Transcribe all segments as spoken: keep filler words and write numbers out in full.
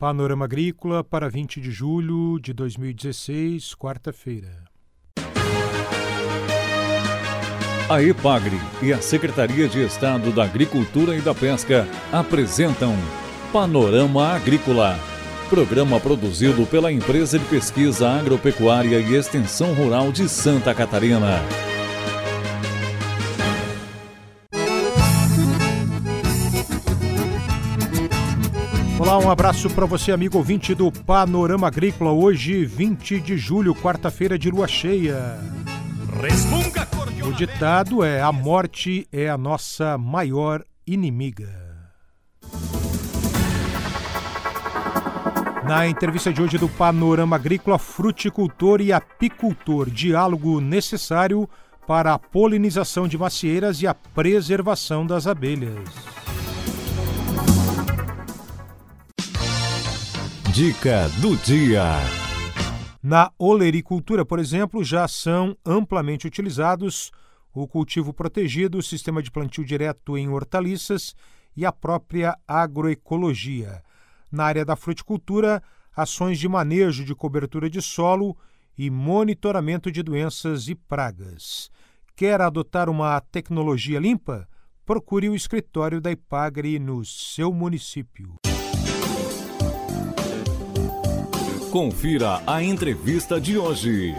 Panorama Agrícola para vinte de julho de dois mil e dezesseis, quarta-feira. A EPAGRE e a Secretaria de Estado da Agricultura e da Pesca apresentam Panorama Agrícola, programa produzido pela Empresa de Pesquisa Agropecuária e Extensão Rural de Santa Catarina. Olá, um abraço para você, amigo ouvinte do Panorama Agrícola. Hoje, vinte de julho, quarta-feira de lua cheia. O ditado é: a morte é a nossa maior inimiga. Na entrevista de hoje do Panorama Agrícola, fruticultor e apicultor, diálogo necessário para a polinização de macieiras e a preservação das abelhas. Dica do dia. Na olericultura, por exemplo, já são amplamente utilizados o cultivo protegido, o sistema de plantio direto em hortaliças e a própria agroecologia. Na área da fruticultura, ações de manejo de cobertura de solo e monitoramento de doenças e pragas. Quer adotar uma tecnologia limpa? Procure o escritório da EPAGRE no seu município. Confira a entrevista de hoje.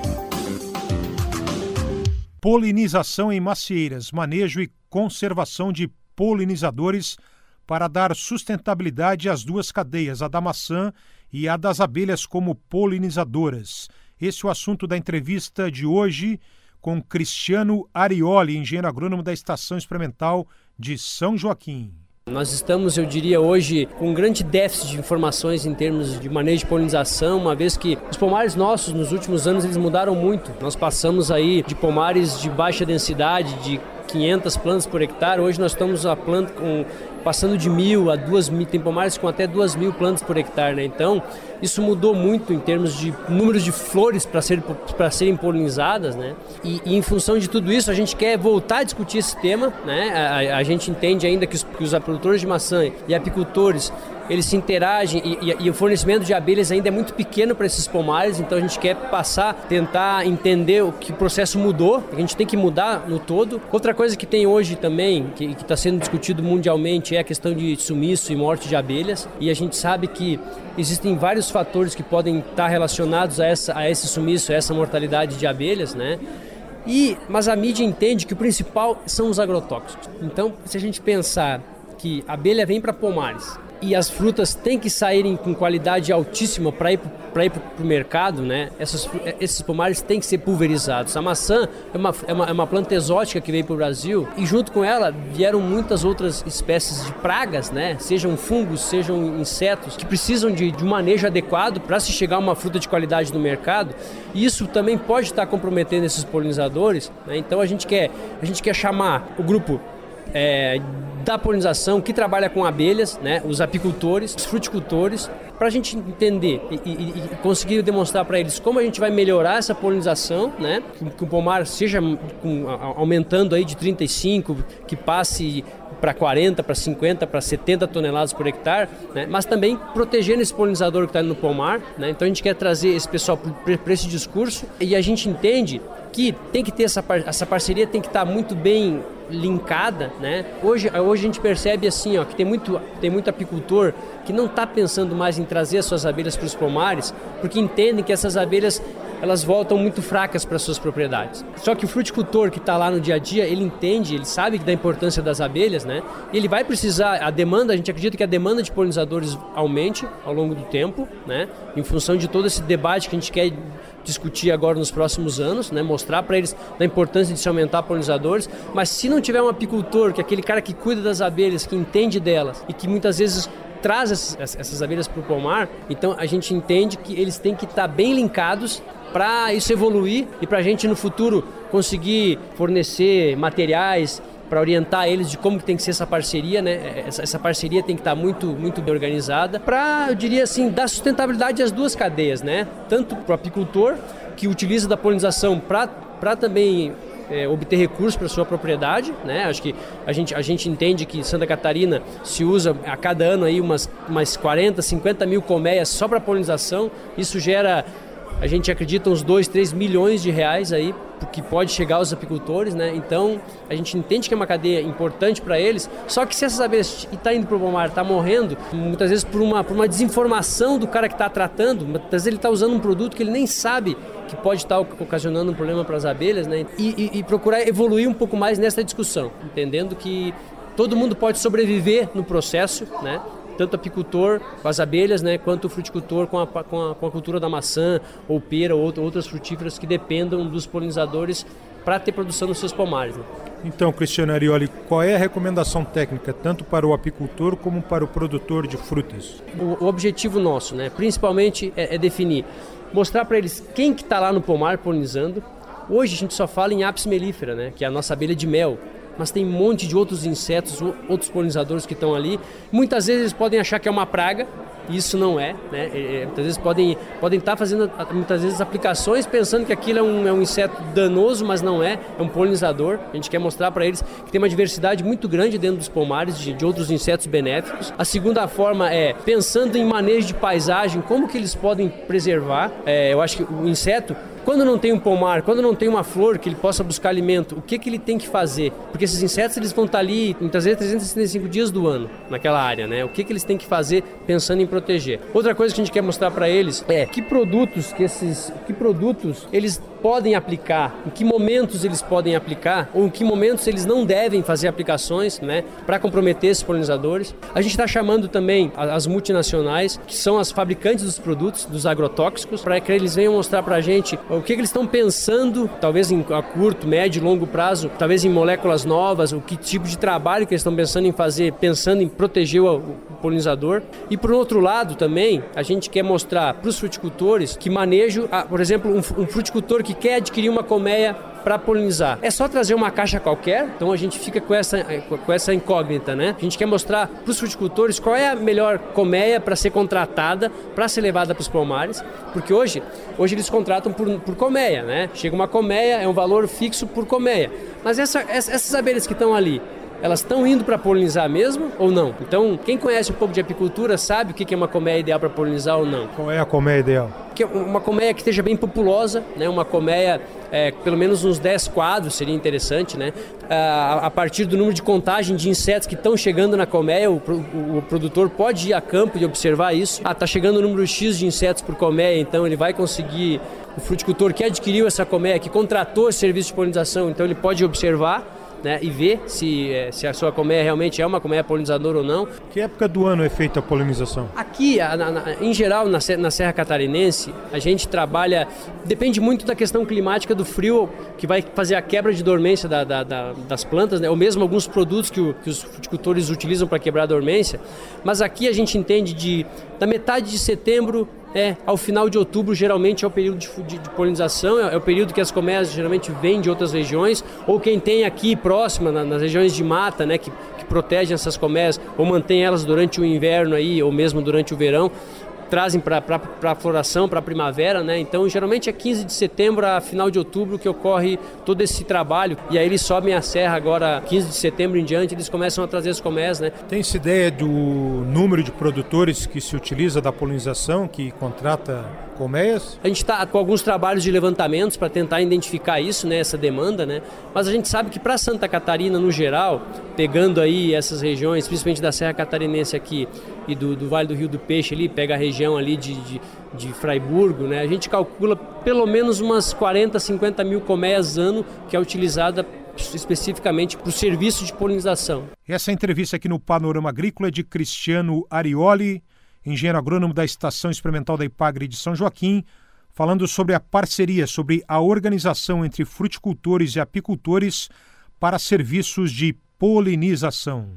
Polinização em macieiras, manejo e conservação de polinizadores para dar sustentabilidade às duas cadeias, a da maçã e a das abelhas como polinizadoras. Esse é o assunto da entrevista de hoje com Cristiano Arioli, engenheiro agrônomo da Estação Experimental de São Joaquim. Nós estamos, eu diria, hoje com um grande déficit de informações em termos de manejo de polinização, uma vez que os pomares nossos, nos últimos anos, eles mudaram muito. Nós passamos aí de pomares de baixa densidade, de quinhentas plantas por hectare, hoje nós estamos a planta com, passando de mil a duas mil, tem pomares com até duas mil plantas por hectare, né? Então, isso mudou muito em termos de números de flores para ser, para serem polinizadas, né? E, e em função de tudo isso, a gente quer voltar a discutir esse tema, né? A, a gente entende ainda que os, que os apicultores de maçã e apicultores, eles se interagem e, e, e o fornecimento de abelhas ainda é muito pequeno para esses pomares, então a gente quer passar, tentar entender o que o processo mudou, a gente tem que mudar no todo. Outra coisa que tem hoje também, que está sendo discutido mundialmente, é a questão de sumiço e morte de abelhas, e a gente sabe que existem vários fatores que podem estar relacionados a, essa, a esse sumiço, a essa mortalidade de abelhas, né? E, mas a mídia entende que o principal são os agrotóxicos. Então, se a gente pensar que a abelha vem para pomares e as frutas têm que saírem com qualidade altíssima para ir para ir para o mercado, né? Essas, esses pomares têm que ser pulverizados. A maçã é uma, é uma, é uma planta exótica que veio para o Brasil e junto com ela vieram muitas outras espécies de pragas, né? Sejam fungos, sejam insetos, que precisam de, de um manejo adequado para se chegar a uma fruta de qualidade no mercado. E isso também pode estar comprometendo esses polinizadores, né? Então a gente quer, a gente quer chamar o grupo É, da polinização, que trabalha com abelhas, né, os apicultores, os fruticultores, para a gente entender e, e, e conseguir demonstrar para eles como a gente vai melhorar essa polinização, né, que, que o pomar seja com, aumentando aí de trinta e cinco, que passe para quarenta, para cinquenta, para setenta toneladas por hectare, né? Mas também protegendo esse polinizador que está no pomar, né? Então a gente quer trazer esse pessoal para esse discurso e a gente entende que tem que ter essa, par- essa parceria, tem que estar tá muito bem linkada, né? Hoje, hoje a gente percebe assim, ó, que tem muito, tem muito apicultor que não está pensando mais em trazer as suas abelhas para os pomares, porque entendem que essas abelhas elas voltam muito fracas para suas propriedades. Só que o fruticultor que está lá no dia a dia, ele entende, ele sabe da importância das abelhas, né? E ele vai precisar, a demanda, a gente acredita que a demanda de polinizadores aumente ao longo do tempo, né? Em função de todo esse debate que a gente quer discutir agora nos próximos anos, né? Mostrar para eles da importância de se aumentar polinizadores, mas se não tiver um apicultor, que é aquele cara que cuida das abelhas, que entende delas e que muitas vezes traz essas, essas abelhas para o pomar, então a gente entende que eles têm que estar bem linkados para isso evoluir e para a gente no futuro conseguir fornecer materiais para orientar eles de como que tem que ser essa parceria, né? Essa, essa parceria tem que estar muito, muito bem organizada para, eu diria assim, dar sustentabilidade às duas cadeias, né? Tanto para o apicultor, que utiliza da polinização para para também é, obter recursos para sua propriedade, né? Acho que a gente, a gente entende que Santa Catarina se usa a cada ano aí umas, umas quarenta, cinquenta mil colmeias só para polinização. Isso gera, a gente acredita, uns dois, três milhões de reais aí, que pode chegar aos apicultores, né? Então, a gente entende que é uma cadeia importante para eles, só que se essas abelhas estão indo para o pomar, está morrendo, muitas vezes por uma, por uma desinformação do cara que está tratando, muitas vezes ele está usando um produto que ele nem sabe que pode estar ocasionando um problema para as abelhas, né? E, e, e procurar evoluir um pouco mais nessa discussão, entendendo que todo mundo pode sobreviver no processo, né? Tanto o apicultor com as abelhas, né, quanto o fruticultor com a, com a, com a cultura da maçã ou pera ou outras frutíferas que dependam dos polinizadores para ter produção nos seus pomares. Né? Então, Cristiano Arioli, qual é a recomendação técnica, tanto para o apicultor como para o produtor de frutas? O, o objetivo nosso, né, principalmente, é, é definir, mostrar para eles quem que está lá no pomar polinizando. Hoje a gente só fala em Apis mellifera, né, que é a nossa abelha de mel. Mas tem um monte de outros insetos, outros polinizadores que estão ali. Muitas vezes eles podem achar que é uma praga, e isso não é, né? É, muitas vezes podem, podem estar fazendo muitas vezes aplicações pensando que aquilo é um, é um inseto danoso, mas não é, é um polinizador. A gente quer mostrar para eles que tem uma diversidade muito grande dentro dos pomares de, de outros insetos benéficos. A segunda forma é pensando em manejo de paisagem, como que eles podem preservar. É, eu acho que o inseto, quando não tem um pomar, quando não tem uma flor que ele possa buscar alimento, o que, que ele tem que fazer? Porque esses insetos eles vão estar ali muitas vezes trezentos e sessenta e cinco dias do ano naquela área, né? O que, que eles têm que fazer pensando em proteger? Outra coisa que a gente quer mostrar para eles é que produtos que esses, que produtos eles podem aplicar, em que momentos eles podem aplicar ou em que momentos eles não devem fazer aplicações, né, para comprometer esses polinizadores. A gente está chamando também as multinacionais, que são as fabricantes dos produtos, dos agrotóxicos, para que eles venham mostrar para a gente o que, que eles estão pensando, talvez em a curto, médio e longo prazo, talvez em moléculas novas, o que tipo de trabalho que eles estão pensando em fazer, pensando em proteger o, o polinizador. E por outro lado também, a gente quer mostrar para os fruticultores que manejo, a, por exemplo, um, um fruticultor que quer adquirir uma colmeia para polinizar. É só trazer uma caixa qualquer, então a gente fica com essa, com essa incógnita, né? A gente quer mostrar para os fruticultores qual é a melhor colmeia para ser contratada, para ser levada para os pomares, porque hoje, hoje eles contratam por, por colmeia, né? Chega uma colmeia, é um valor fixo por colmeia. Mas essa, essas abelhas que estão ali, elas estão indo para polinizar mesmo ou não? Então, quem conhece um pouco de apicultura sabe o que é uma colmeia ideal para polinizar ou não. Qual é a colmeia ideal? Que é uma colmeia que esteja bem populosa, né? Uma colmeia, é, pelo menos uns dez quadros seria interessante, né? A, a partir do número de contagem de insetos que estão chegando na colmeia, o, o, o produtor pode ir a campo e observar isso. Ah, está chegando o número X de insetos por colmeia, então ele vai conseguir, o fruticultor que adquiriu essa colmeia, que contratou esse serviço de polinização, então ele pode observar, né, e ver se, se a sua colmeia realmente é uma colmeia polinizadora ou não. Que época do ano é feita a polinização? Aqui, na, na, em geral, na, na Serra Catarinense, a gente trabalha, depende muito da questão climática do frio, que vai fazer a quebra de dormência da, da, da, das plantas, né, ou mesmo alguns produtos que, o, que os fruticultores utilizam para quebrar a dormência. Mas aqui a gente entende de, da metade de setembro É, ao final de outubro, geralmente é o período de, de, de polinização, é, é o período que as colmeias geralmente vêm de outras regiões, ou quem tem aqui próxima, na, nas regiões de mata, né, que, que protegem essas colmeias, ou mantém elas durante o inverno, aí, ou mesmo durante o verão, trazem para a floração, para a primavera, né? Então geralmente é quinze de setembro a final de outubro que ocorre todo esse trabalho, e aí eles sobem a serra agora, quinze de setembro em diante, eles começam a trazer as colmeias, né? Tem-se ideia do número de produtores que se utiliza da polinização, que contrata colmeias? A gente está com alguns trabalhos de levantamentos para tentar identificar isso, né, essa demanda, né? Mas a gente sabe que para Santa Catarina no geral, pegando aí essas regiões, principalmente da Serra Catarinense aqui e do, do Vale do Rio do Peixe ali, pega a região ali de, de, de Fraiburgo, né? A gente calcula pelo menos umas quarenta, cinquenta mil colmeias ano que é utilizada especificamente para o serviço de polinização. Essa entrevista aqui no Panorama Agrícola é de Cristiano Arioli, engenheiro agrônomo da Estação Experimental da Ipagre de São Joaquim, falando sobre a parceria, sobre a organização entre fruticultores e apicultores para serviços de polinização.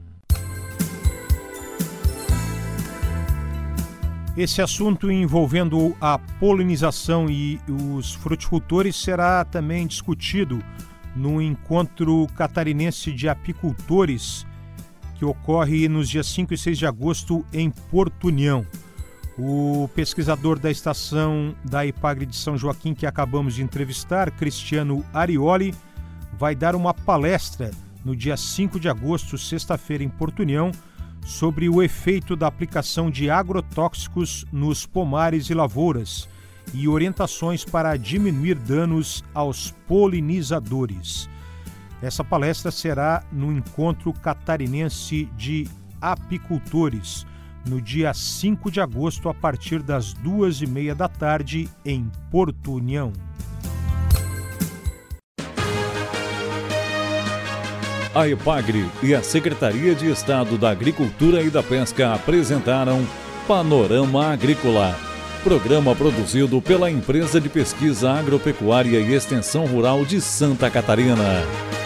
Esse assunto envolvendo a polinização e os fruticultores será também discutido no Encontro Catarinense de Apicultores, que ocorre nos dias cinco e seis de agosto em Porto União. O pesquisador da estação da Ipagre de São Joaquim, que acabamos de entrevistar, Cristiano Arioli, vai dar uma palestra no dia cinco de agosto, sexta-feira, em Porto União, sobre o efeito da aplicação de agrotóxicos nos pomares e lavouras e orientações para diminuir danos aos polinizadores. Essa palestra será no Encontro Catarinense de Apicultores, no dia cinco de agosto, a partir das duas e meia da tarde, em Porto União. A EPAGRE e a Secretaria de Estado da Agricultura e da Pesca apresentaram Panorama Agrícola, programa produzido pela Empresa de Pesquisa Agropecuária e Extensão Rural de Santa Catarina.